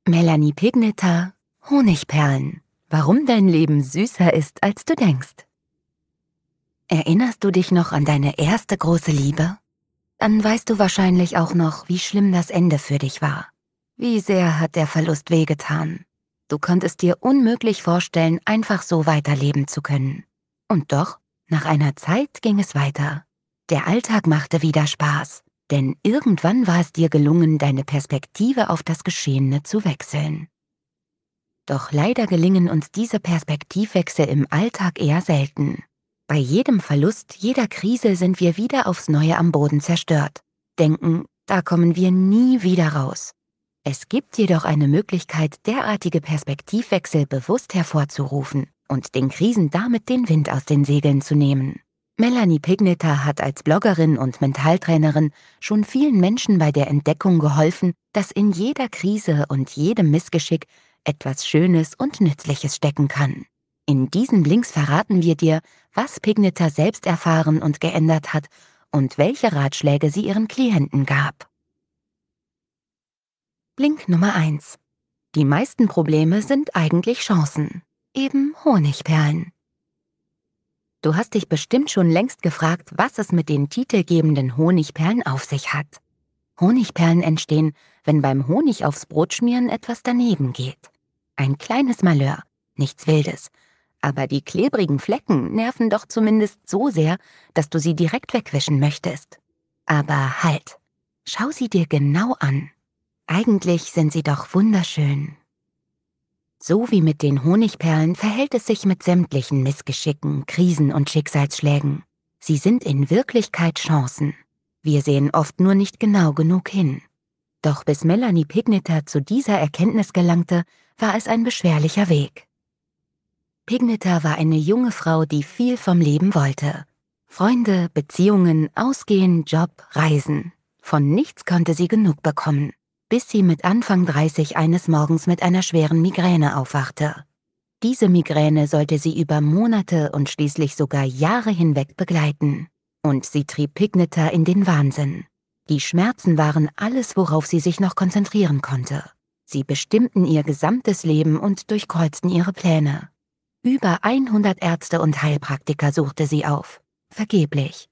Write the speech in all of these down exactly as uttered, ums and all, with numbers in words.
Melanie Pigneter, Honigperlen. Warum dein Leben süßer ist, als du denkst. Erinnerst du dich noch an deine erste große Liebe? Dann weißt du wahrscheinlich auch noch, wie schlimm das Ende für dich war. Wie sehr hat der Verlust wehgetan. Du konntest dir unmöglich vorstellen, einfach so weiterleben zu können. Und doch, nach einer Zeit ging es weiter. Der Alltag machte wieder Spaß, denn irgendwann war es dir gelungen, deine Perspektive auf das Geschehene zu wechseln. Doch leider gelingen uns diese Perspektivwechsel im Alltag eher selten. Bei jedem Verlust, jeder Krise sind wir wieder aufs Neue am Boden zerstört. Denken, da kommen wir nie wieder raus. Es gibt jedoch eine Möglichkeit, derartige Perspektivwechsel bewusst hervorzurufen und den Krisen damit den Wind aus den Segeln zu nehmen. Melanie Pigneter hat als Bloggerin und Mentaltrainerin schon vielen Menschen bei der Entdeckung geholfen, dass in jeder Krise und jedem Missgeschick etwas Schönes und Nützliches stecken kann. In diesen Links verraten wir dir, was Pigneter selbst erfahren und geändert hat und welche Ratschläge sie ihren Klienten gab. Link Nummer eins. Die meisten Probleme sind eigentlich Chancen. Eben Honigperlen. Du hast dich bestimmt schon längst gefragt, was es mit den titelgebenden Honigperlen auf sich hat. Honigperlen entstehen, wenn beim Honig aufs Brot schmieren etwas daneben geht. Ein kleines Malheur, nichts Wildes. Aber die klebrigen Flecken nerven doch zumindest so sehr, dass du sie direkt wegwischen möchtest. Aber halt, schau sie dir genau an. Eigentlich sind sie doch wunderschön. So wie mit den Honigperlen verhält es sich mit sämtlichen Missgeschicken, Krisen und Schicksalsschlägen. Sie sind in Wirklichkeit Chancen. Wir sehen oft nur nicht genau genug hin. Doch bis Melanie Pigneter zu dieser Erkenntnis gelangte, war es ein beschwerlicher Weg. Pigneter war eine junge Frau, die viel vom Leben wollte. Freunde, Beziehungen, Ausgehen, Job, Reisen. Von nichts konnte sie genug bekommen, bis sie mit Anfang dreißig eines Morgens mit einer schweren Migräne aufwachte. Diese Migräne sollte sie über Monate und schließlich sogar Jahre hinweg begleiten. Und sie trieb Pigneter in den Wahnsinn. Die Schmerzen waren alles, worauf sie sich noch konzentrieren konnte. Sie bestimmten ihr gesamtes Leben und durchkreuzten ihre Pläne. Über hundert Ärzte und Heilpraktiker suchte sie auf. Vergeblich.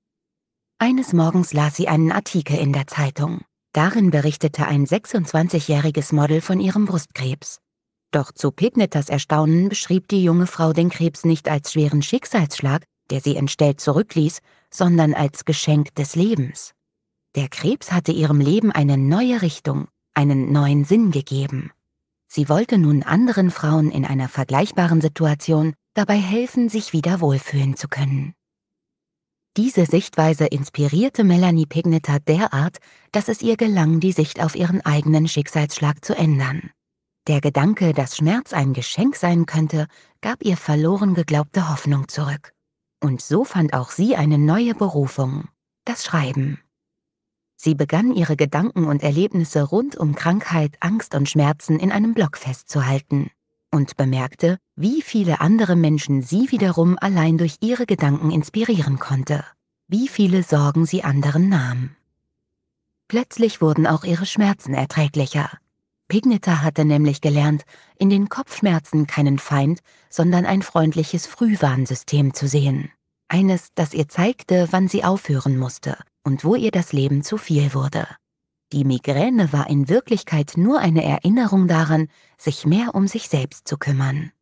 Eines Morgens las sie einen Artikel in der Zeitung. Darin berichtete ein sechsundzwanzigjähriges Model von ihrem Brustkrebs. Doch zu Pigneters Erstaunen beschrieb die junge Frau den Krebs nicht als schweren Schicksalsschlag, der sie entstellt zurückließ, sondern als Geschenk des Lebens. Der Krebs hatte ihrem Leben eine neue Richtung, einen neuen Sinn gegeben. Sie wollte nun anderen Frauen in einer vergleichbaren Situation dabei helfen, sich wieder wohlfühlen zu können. Diese Sichtweise inspirierte Melanie Pigneter derart, dass es ihr gelang, die Sicht auf ihren eigenen Schicksalsschlag zu ändern. Der Gedanke, dass Schmerz ein Geschenk sein könnte, gab ihr verloren geglaubte Hoffnung zurück. Und so fand auch sie eine neue Berufung: das Schreiben. Sie begann, ihre Gedanken und Erlebnisse rund um Krankheit, Angst und Schmerzen in einem Blog festzuhalten und bemerkte, wie viele andere Menschen sie wiederum allein durch ihre Gedanken inspirieren konnte, wie viele Sorgen sie anderen nahm. Plötzlich wurden auch ihre Schmerzen erträglicher. Pigneter hatte nämlich gelernt, in den Kopfschmerzen keinen Feind, sondern ein freundliches Frühwarnsystem zu sehen. Eines, das ihr zeigte, wann sie aufhören musste und wo ihr das Leben zu viel wurde. Die Migräne war in Wirklichkeit nur eine Erinnerung daran, sich mehr um sich selbst zu kümmern.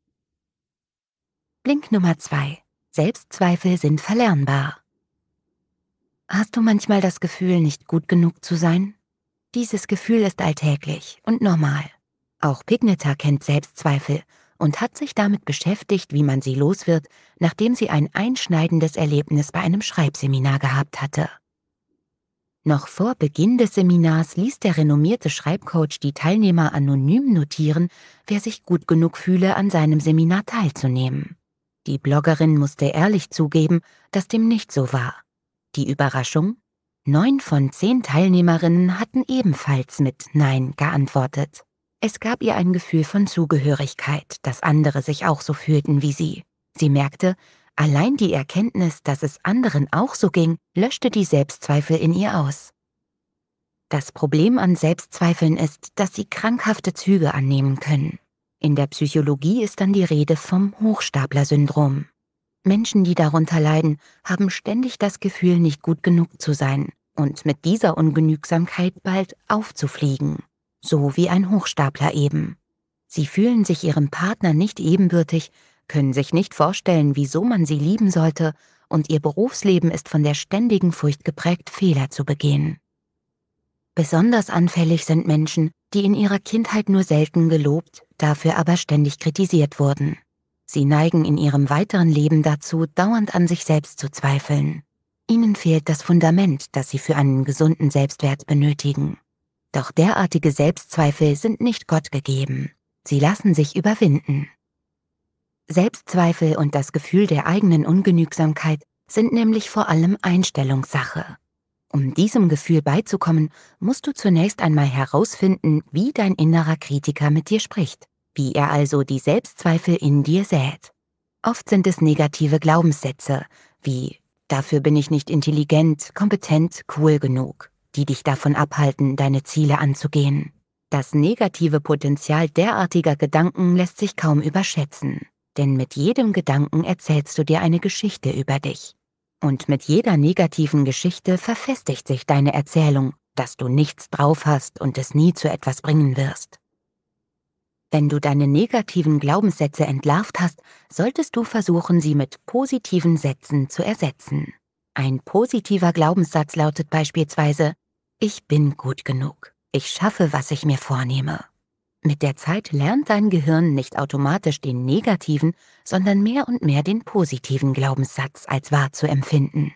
Link Nummer zwei. Selbstzweifel sind verlernbar. Hast du manchmal das Gefühl, nicht gut genug zu sein? Dieses Gefühl ist alltäglich und normal. Auch Pigneter kennt Selbstzweifel und hat sich damit beschäftigt, wie man sie los wird, nachdem sie ein einschneidendes Erlebnis bei einem Schreibseminar gehabt hatte. Noch vor Beginn des Seminars ließ der renommierte Schreibcoach die Teilnehmer anonym notieren, wer sich gut genug fühle, an seinem Seminar teilzunehmen. Die Bloggerin musste ehrlich zugeben, dass dem nicht so war. Die Überraschung? Neun von zehn Teilnehmerinnen hatten ebenfalls mit Nein geantwortet. Es gab ihr ein Gefühl von Zugehörigkeit, dass andere sich auch so fühlten wie sie. Sie merkte, allein die Erkenntnis, dass es anderen auch so ging, löschte die Selbstzweifel in ihr aus. Das Problem an Selbstzweifeln ist, dass sie krankhafte Züge annehmen können. In der Psychologie ist dann die Rede vom Hochstapler-Syndrom. Menschen, die darunter leiden, haben ständig das Gefühl, nicht gut genug zu sein und mit dieser Ungenügsamkeit bald aufzufliegen. So wie ein Hochstapler eben. Sie fühlen sich ihrem Partner nicht ebenbürtig, können sich nicht vorstellen, wieso man sie lieben sollte, und ihr Berufsleben ist von der ständigen Furcht geprägt, Fehler zu begehen. Besonders anfällig sind Menschen, die in ihrer Kindheit nur selten gelobt, dafür aber ständig kritisiert wurden. Sie neigen in ihrem weiteren Leben dazu, dauernd an sich selbst zu zweifeln. Ihnen fehlt das Fundament, das sie für einen gesunden Selbstwert benötigen. Doch derartige Selbstzweifel sind nicht Gott gegeben. Sie lassen sich überwinden. Selbstzweifel und das Gefühl der eigenen Ungenügsamkeit sind nämlich vor allem Einstellungssache. Um diesem Gefühl beizukommen, musst du zunächst einmal herausfinden, wie dein innerer Kritiker mit dir spricht, wie er also die Selbstzweifel in dir sät. Oft sind es negative Glaubenssätze, wie „Dafür bin ich nicht intelligent, kompetent, cool genug“, die dich davon abhalten, deine Ziele anzugehen. Das negative Potenzial derartiger Gedanken lässt sich kaum überschätzen, denn mit jedem Gedanken erzählst du dir eine Geschichte über dich. Und mit jeder negativen Geschichte verfestigt sich deine Erzählung, dass du nichts drauf hast und es nie zu etwas bringen wirst. Wenn du deine negativen Glaubenssätze entlarvt hast, solltest du versuchen, sie mit positiven Sätzen zu ersetzen. Ein positiver Glaubenssatz lautet beispielsweise: Ich bin gut genug. Ich schaffe, was ich mir vornehme. Mit der Zeit lernt dein Gehirn nicht automatisch den negativen, sondern mehr und mehr den positiven Glaubenssatz als wahr zu empfinden.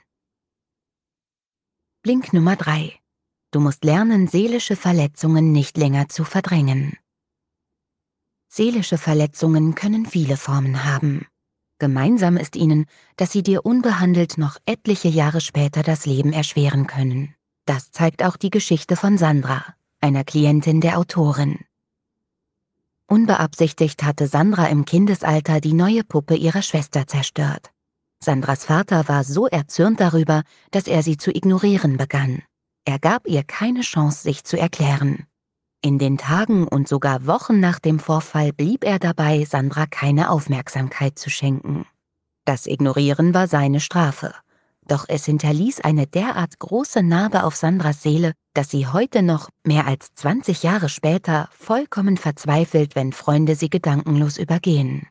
Blink Nummer drei. Du musst lernen, seelische Verletzungen nicht länger zu verdrängen. Seelische Verletzungen können viele Formen haben. Gemeinsam ist ihnen, dass sie dir unbehandelt noch etliche Jahre später das Leben erschweren können. Das zeigt auch die Geschichte von Sandra, einer Klientin der Autorin. Unbeabsichtigt hatte Sandra im Kindesalter die neue Puppe ihrer Schwester zerstört. Sandras Vater war so erzürnt darüber, dass er sie zu ignorieren begann. Er gab ihr keine Chance, sich zu erklären. In den Tagen und sogar Wochen nach dem Vorfall blieb er dabei, Sandra keine Aufmerksamkeit zu schenken. Das Ignorieren war seine Strafe. Doch es hinterließ eine derart große Narbe auf Sandras Seele, dass sie heute noch, mehr als zwanzig Jahre später, vollkommen verzweifelt, wenn Freunde sie gedankenlos übergehen.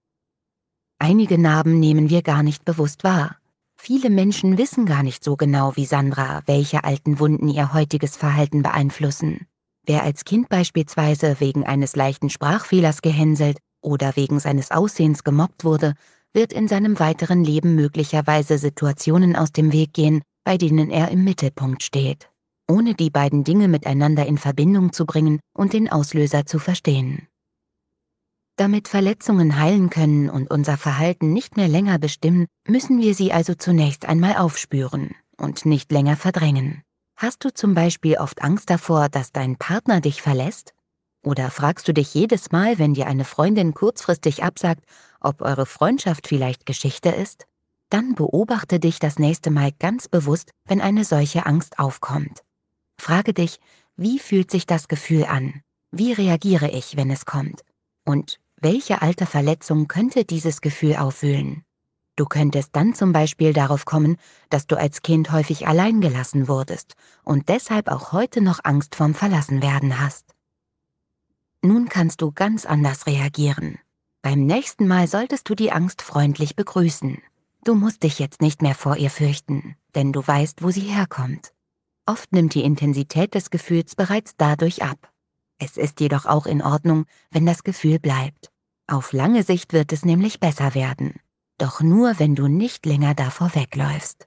Einige Narben nehmen wir gar nicht bewusst wahr. Viele Menschen wissen gar nicht so genau wie Sandra, welche alten Wunden ihr heutiges Verhalten beeinflussen. Wer als Kind beispielsweise wegen eines leichten Sprachfehlers gehänselt oder wegen seines Aussehens gemobbt wurde, wird in seinem weiteren Leben möglicherweise Situationen aus dem Weg gehen, bei denen er im Mittelpunkt steht, ohne die beiden Dinge miteinander in Verbindung zu bringen und den Auslöser zu verstehen. Damit Verletzungen heilen können und unser Verhalten nicht mehr länger bestimmen, müssen wir sie also zunächst einmal aufspüren und nicht länger verdrängen. Hast du zum Beispiel oft Angst davor, dass dein Partner dich verlässt? Oder fragst du dich jedes Mal, wenn dir eine Freundin kurzfristig absagt, ob eure Freundschaft vielleicht Geschichte ist? Dann beobachte dich das nächste Mal ganz bewusst, wenn eine solche Angst aufkommt. Frage dich, wie fühlt sich das Gefühl an? Wie reagiere ich, wenn es kommt? Und welche alte Verletzung könnte dieses Gefühl aufwühlen? Du könntest dann zum Beispiel darauf kommen, dass du als Kind häufig allein gelassen wurdest und deshalb auch heute noch Angst vorm Verlassenwerden hast. Nun kannst du ganz anders reagieren. Beim nächsten Mal solltest du die Angst freundlich begrüßen. Du musst dich jetzt nicht mehr vor ihr fürchten, denn du weißt, wo sie herkommt. Oft nimmt die Intensität des Gefühls bereits dadurch ab. Es ist jedoch auch in Ordnung, wenn das Gefühl bleibt. Auf lange Sicht wird es nämlich besser werden. Doch nur, wenn du nicht länger davor wegläufst.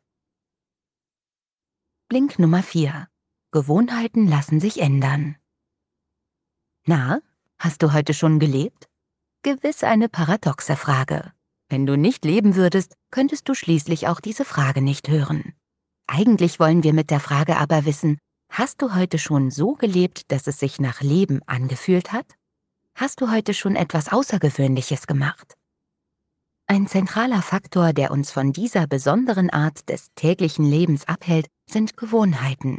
Blink Nummer vier. Gewohnheiten lassen sich ändern. Na, hast du heute schon gelebt? Gewiss eine paradoxe Frage. Wenn du nicht leben würdest, könntest du schließlich auch diese Frage nicht hören. Eigentlich wollen wir mit der Frage aber wissen, hast du heute schon so gelebt, dass es sich nach Leben angefühlt hat? Hast du heute schon etwas Außergewöhnliches gemacht? Ein zentraler Faktor, der uns von dieser besonderen Art des täglichen Lebens abhält, sind Gewohnheiten.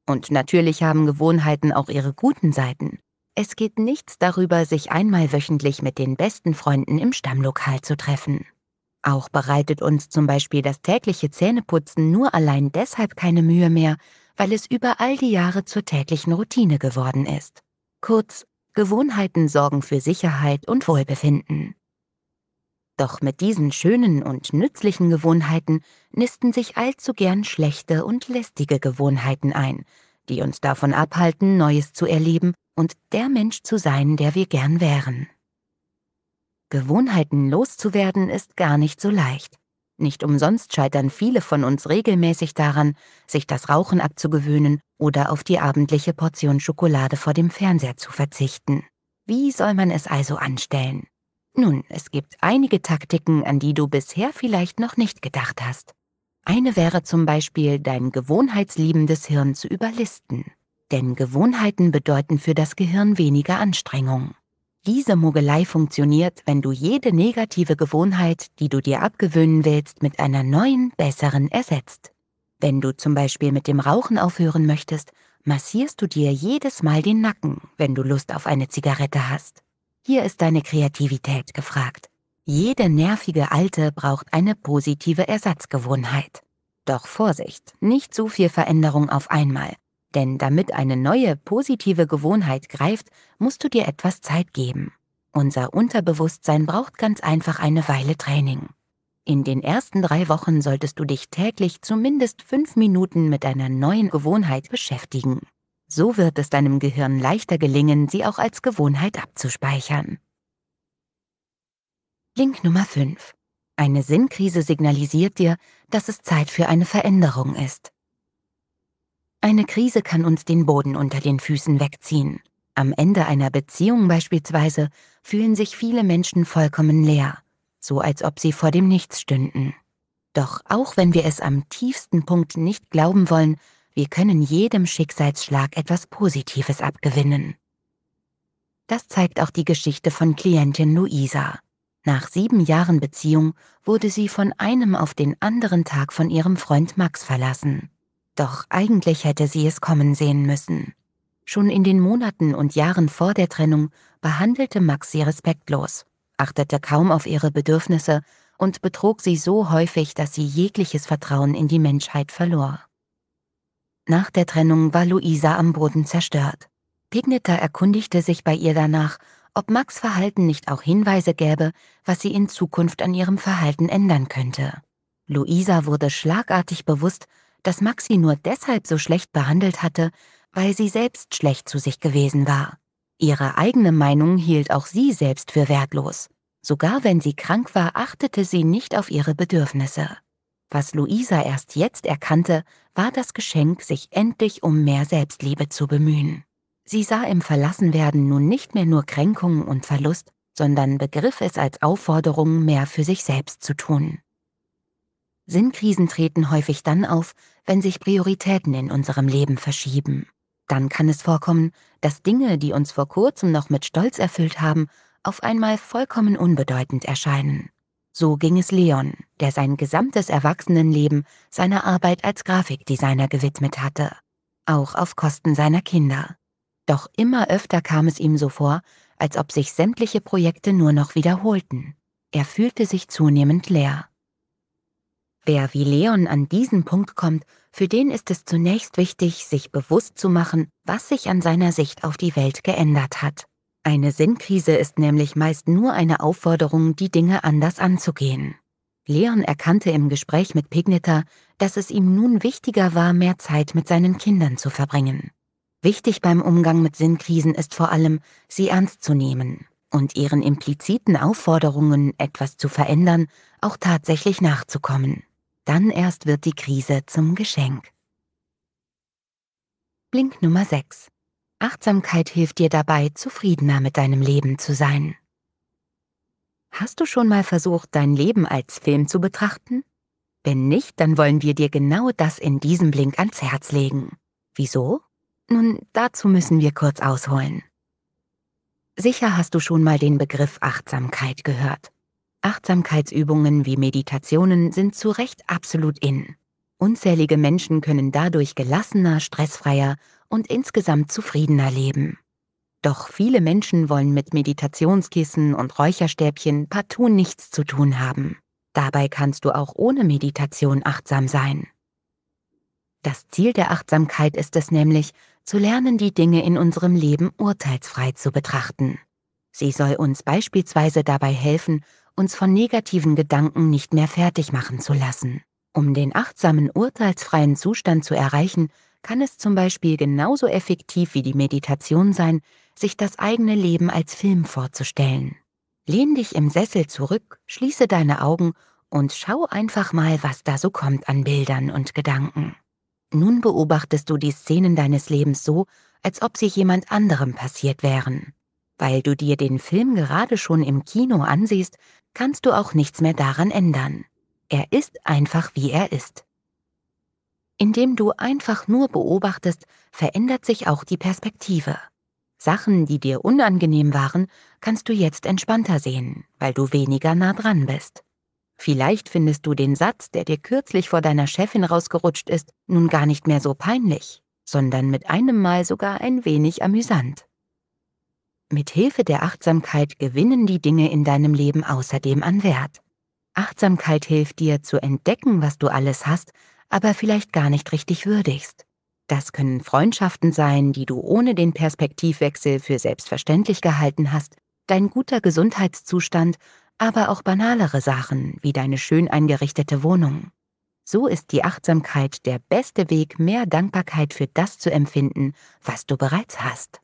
Und natürlich haben Gewohnheiten auch ihre guten Seiten. Es geht nichts darüber, sich einmal wöchentlich mit den besten Freunden im Stammlokal zu treffen. Auch bereitet uns zum Beispiel das tägliche Zähneputzen nur allein deshalb keine Mühe mehr, weil es über all die Jahre zur täglichen Routine geworden ist. Kurz, Gewohnheiten sorgen für Sicherheit und Wohlbefinden. Doch mit diesen schönen und nützlichen Gewohnheiten nisten sich allzu gern schlechte und lästige Gewohnheiten ein, die uns davon abhalten, Neues zu erleben und der Mensch zu sein, der wir gern wären. Gewohnheiten loszuwerden ist gar nicht so leicht. Nicht umsonst scheitern viele von uns regelmäßig daran, sich das Rauchen abzugewöhnen oder auf die abendliche Portion Schokolade vor dem Fernseher zu verzichten. Wie soll man es also anstellen? Nun, es gibt einige Taktiken, an die du bisher vielleicht noch nicht gedacht hast. Eine wäre zum Beispiel, dein gewohnheitsliebendes Hirn zu überlisten. Denn Gewohnheiten bedeuten für das Gehirn weniger Anstrengung. Diese Mogelei funktioniert, wenn du jede negative Gewohnheit, die du dir abgewöhnen willst, mit einer neuen, besseren ersetzt. Wenn du zum Beispiel mit dem Rauchen aufhören möchtest, massierst du dir jedes Mal den Nacken, wenn du Lust auf eine Zigarette hast. Hier ist deine Kreativität gefragt. Jede nervige Alte braucht eine positive Ersatzgewohnheit. Doch Vorsicht, nicht zu viel Veränderung auf einmal. Denn damit eine neue, positive Gewohnheit greift, musst du dir etwas Zeit geben. Unser Unterbewusstsein braucht ganz einfach eine Weile Training. In den ersten drei Wochen solltest du dich täglich zumindest fünf Minuten mit einer neuen Gewohnheit beschäftigen. So wird es deinem Gehirn leichter gelingen, sie auch als Gewohnheit abzuspeichern. Link Nummer fünf. Eine Sinnkrise signalisiert dir, dass es Zeit für eine Veränderung ist. Eine Krise kann uns den Boden unter den Füßen wegziehen. Am Ende einer Beziehung beispielsweise fühlen sich viele Menschen vollkommen leer, so als ob sie vor dem Nichts stünden. Doch auch wenn wir es am tiefsten Punkt nicht glauben wollen, wir können jedem Schicksalsschlag etwas Positives abgewinnen. Das zeigt auch die Geschichte von Klientin Luisa. Nach sieben Jahren Beziehung wurde sie von einem auf den anderen Tag von ihrem Freund Max verlassen. Doch eigentlich hätte sie es kommen sehen müssen. Schon in den Monaten und Jahren vor der Trennung behandelte Max sie respektlos, achtete kaum auf ihre Bedürfnisse und betrog sie so häufig, dass sie jegliches Vertrauen in die Menschheit verlor. Nach der Trennung war Luisa am Boden zerstört. Pigniter erkundigte sich bei ihr danach, ob Max' Verhalten nicht auch Hinweise gäbe, was sie in Zukunft an ihrem Verhalten ändern könnte. Luisa wurde schlagartig bewusst, dass Max sie nur deshalb so schlecht behandelt hatte, weil sie selbst schlecht zu sich gewesen war. Ihre eigene Meinung hielt auch sie selbst für wertlos. Sogar wenn sie krank war, achtete sie nicht auf ihre Bedürfnisse. Was Luisa erst jetzt erkannte, war das Geschenk, sich endlich um mehr Selbstliebe zu bemühen. Sie sah im Verlassenwerden nun nicht mehr nur Kränkung und Verlust, sondern begriff es als Aufforderung, mehr für sich selbst zu tun. Sinnkrisen treten häufig dann auf, wenn sich Prioritäten in unserem Leben verschieben. Dann kann es vorkommen, dass Dinge, die uns vor kurzem noch mit Stolz erfüllt haben, auf einmal vollkommen unbedeutend erscheinen. So ging es Leon, der sein gesamtes Erwachsenenleben seiner Arbeit als Grafikdesigner gewidmet hatte, auch auf Kosten seiner Kinder. Doch immer öfter kam es ihm so vor, als ob sich sämtliche Projekte nur noch wiederholten. Er fühlte sich zunehmend leer. Wer wie Leon an diesen Punkt kommt, für den ist es zunächst wichtig, sich bewusst zu machen, was sich an seiner Sicht auf die Welt geändert hat. Eine Sinnkrise ist nämlich meist nur eine Aufforderung, die Dinge anders anzugehen. Leon erkannte im Gespräch mit Pigniter, dass es ihm nun wichtiger war, mehr Zeit mit seinen Kindern zu verbringen. Wichtig beim Umgang mit Sinnkrisen ist vor allem, sie ernst zu nehmen und ihren impliziten Aufforderungen, etwas zu verändern, auch tatsächlich nachzukommen. Dann erst wird die Krise zum Geschenk. Link Nummer sechs. Achtsamkeit hilft dir dabei, zufriedener mit deinem Leben zu sein. Hast du schon mal versucht, dein Leben als Film zu betrachten? Wenn nicht, dann wollen wir dir genau das in diesem Link ans Herz legen. Wieso? Nun, dazu müssen wir kurz ausholen. Sicher hast du schon mal den Begriff Achtsamkeit gehört. Achtsamkeitsübungen wie Meditationen sind zu Recht absolut in. Unzählige Menschen können dadurch gelassener, stressfreier und insgesamt zufriedener leben. Doch viele Menschen wollen mit Meditationskissen und Räucherstäbchen partout nichts zu tun haben. Dabei kannst du auch ohne Meditation achtsam sein. Das Ziel der Achtsamkeit ist es nämlich, zu lernen, die Dinge in unserem Leben urteilsfrei zu betrachten. Sie soll uns beispielsweise dabei helfen, uns von negativen Gedanken nicht mehr fertig machen zu lassen. Um den achtsamen, urteilsfreien Zustand zu erreichen, kann es zum Beispiel genauso effektiv wie die Meditation sein, sich das eigene Leben als Film vorzustellen. Lehn dich im Sessel zurück, schließe deine Augen und schau einfach mal, was da so kommt an Bildern und Gedanken. Nun beobachtest du die Szenen deines Lebens so, als ob sie jemand anderem passiert wären. Weil du dir den Film gerade schon im Kino ansiehst, kannst du auch nichts mehr daran ändern. Er ist einfach, wie er ist. Indem du einfach nur beobachtest, verändert sich auch die Perspektive. Sachen, die dir unangenehm waren, kannst du jetzt entspannter sehen, weil du weniger nah dran bist. Vielleicht findest du den Satz, der dir kürzlich vor deiner Chefin rausgerutscht ist, nun gar nicht mehr so peinlich, sondern mit einem Mal sogar ein wenig amüsant. Mit Hilfe der Achtsamkeit gewinnen die Dinge in deinem Leben außerdem an Wert. Achtsamkeit hilft dir zu entdecken, was du alles hast, aber vielleicht gar nicht richtig würdigst. Das können Freundschaften sein, die du ohne den Perspektivwechsel für selbstverständlich gehalten hast, dein guter Gesundheitszustand, aber auch banalere Sachen wie deine schön eingerichtete Wohnung. So ist die Achtsamkeit der beste Weg, mehr Dankbarkeit für das zu empfinden, was du bereits hast.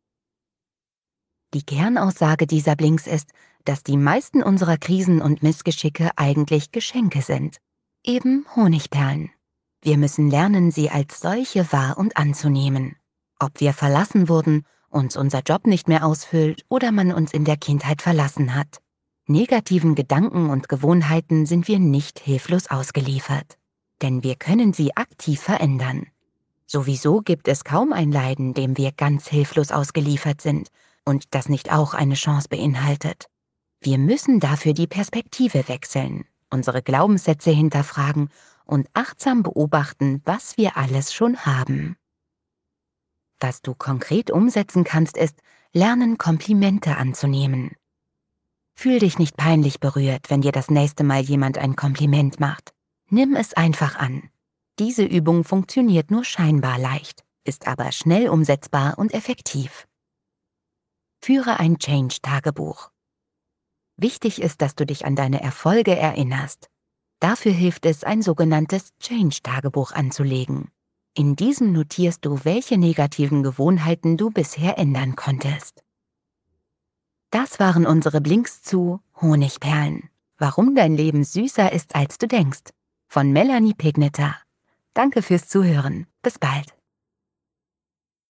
Die Kernaussage dieser Blinks ist, dass die meisten unserer Krisen und Missgeschicke eigentlich Geschenke sind. Eben Honigperlen. Wir müssen lernen, sie als solche wahr und anzunehmen. Ob wir verlassen wurden, uns unser Job nicht mehr ausfüllt oder man uns in der Kindheit verlassen hat. Negativen Gedanken und Gewohnheiten sind wir nicht hilflos ausgeliefert. Denn wir können sie aktiv verändern. Sowieso gibt es kaum ein Leiden, dem wir ganz hilflos ausgeliefert sind und das nicht auch eine Chance beinhaltet. Wir müssen dafür die Perspektive wechseln, unsere Glaubenssätze hinterfragen und achtsam beobachten, was wir alles schon haben. Was du konkret umsetzen kannst, ist, lernen, Komplimente anzunehmen. Fühl dich nicht peinlich berührt, wenn dir das nächste Mal jemand ein Kompliment macht. Nimm es einfach an. Diese Übung funktioniert nur scheinbar leicht, ist aber schnell umsetzbar und effektiv. Führe ein Change-Tagebuch. Wichtig ist, dass du dich an deine Erfolge erinnerst. Dafür hilft es, ein sogenanntes Change-Tagebuch anzulegen. In diesem notierst du, welche negativen Gewohnheiten du bisher ändern konntest. Das waren unsere Blinks zu Honigperlen. Warum dein Leben süßer ist, als du denkst. Von Melanie Pignetter. Danke fürs Zuhören. Bis bald.